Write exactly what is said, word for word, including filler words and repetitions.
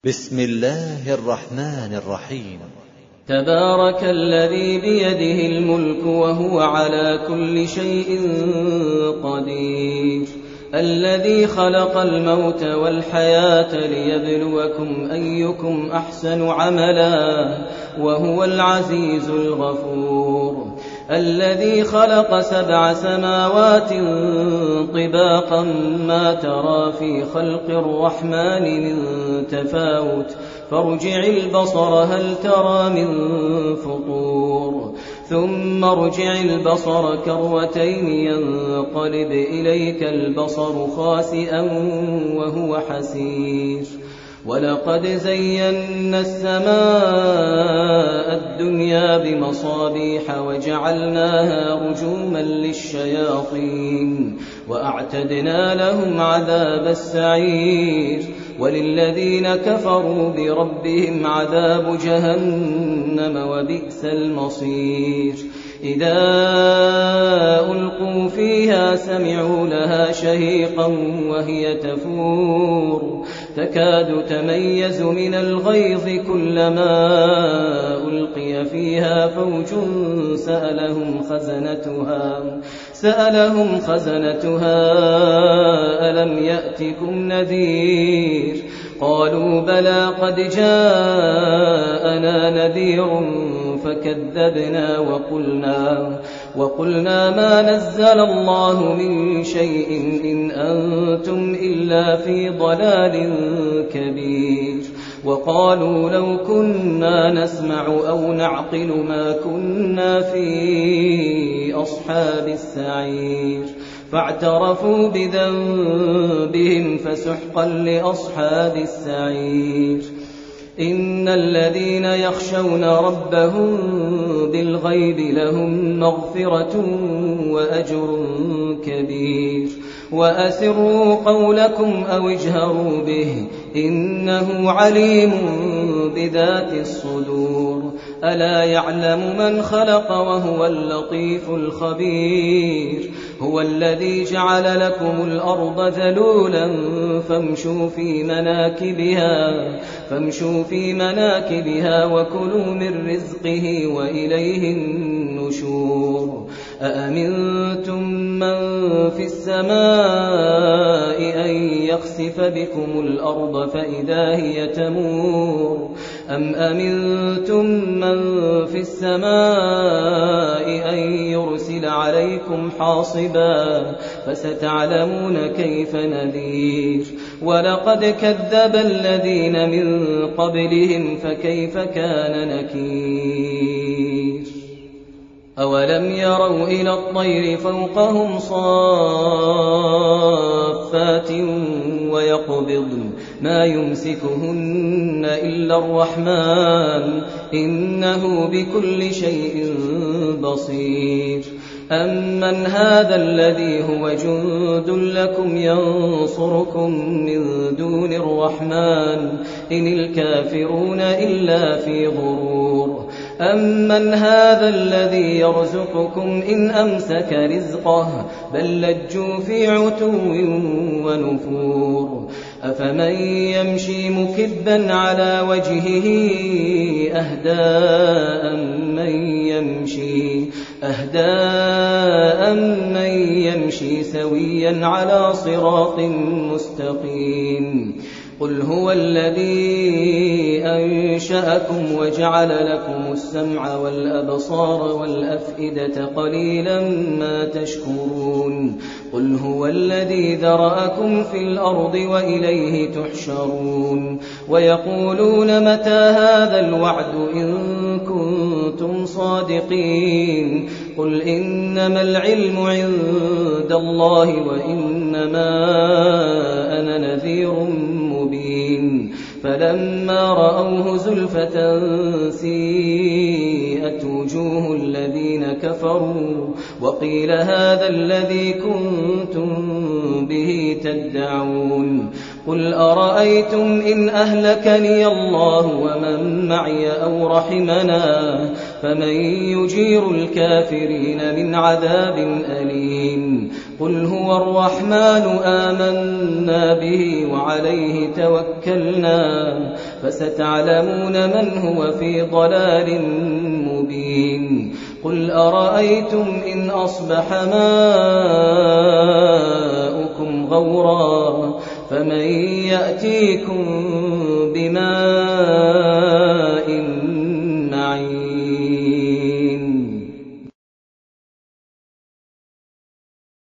بسم الله الرحمن الرحيم. تبارك الذي بيده الملك وهو على كل شيء قدير، الذي خلق الموت والحياة ليبلوكم أيكم أحسن عملا وهو العزيز الغفور، الذي خلق سبع سماوات طباقا ما ترى في خلق الرحمن من تفاوت فارجع البصر هل ترى من فطور، ثم ارجع البصر كرتين ينقلب إليك البصر خاسئا وهو حسير، ولقد زينا السماء الدنيا بمصابيح وجعلناها رجوما للشياطين وأعتدنا لهم عذاب السعير، وللذين كفروا بربهم عذاب جهنم وبئس المصير. إذا ألقوا فيها سمعوا لها شهيقا وهي تفور تكاد تميز من الغيظ كلما ألقي فيها فوج سألهم خزنتها سألهم خزنتها ألم يأتكم نذير؟ قالوا بلى قد جاءنا نذير فكذبنا وقلنا, وقلنا ما نزل الله من شيء إن أنتم إلا في ضلال كبير، وقالوا لو كنا نسمع أو نعقل ما كنا في أصحاب السعير، فاعترفوا بذنبهم فسحقا لأصحاب السعير. إن الذين يخشون ربهم بالغيب لهم مغفرة وأجر كبير، وأسروا قولكم أو اجهروا به إنه عليم بذات الصدور، ألا يعلم من خلق وهو اللطيف الخبير. هو الذي جعل لكم الأرض ذلولا فامشوا في مناكبها فامشوا في مناكبها وكلوا من رزقه وإليه النشور. أأمنتم من في السماء أن يخسف بكم الأرض فإذا هي تمور، أم أمنتم من في السماء أن يرسل عليكم حاصبا فستعلمون كيف نذير. ولقد كذب الذين من قبلهم فكيف كان نكير. أولم يروا إلى الطير فوقهم صافات ويقبضن ما يمسكهن إلا الرحمن إنه بكل شيء بصير. أمن هذا الذي هو جند لكم ينصركم من دون الرحمن إن الكافرون إلا في غرور. أمن هذا الذي يرزقكم إن أمسك رزقه بل لجوا في عتو ونفور. أفمن يمشي مكبا على وجهه أهدى من يمشي أهدى من يمشي سويا على صراط مستقيم. قل هو الذي أنشأكم وجعل لكم السمع والأبصار والأفئدة قليلا ما تشكرون. قل هو الذي ذرأكم في الأرض وإليه تحشرون. ويقولون متى هذا الوعد إن كنتم صادقين. قل إنما العلم عند الله وإنما أنا نذير مبين. فلما رأوه زلفة سيئت وجوه الذين كفروا وقيل هذا الذي كنتم به تدعون. قل أرأيتم إن أهلكني الله ومن معي أو رحمنا فمن يجير الكافرين من عذاب أليم قل هو الرحمن آمنا به وعليه توكلنا فستعلمون من هو في ضلال مبين قل أرأيتم إن أصبح ماؤكم غورا فمن يأتيكم بماء معين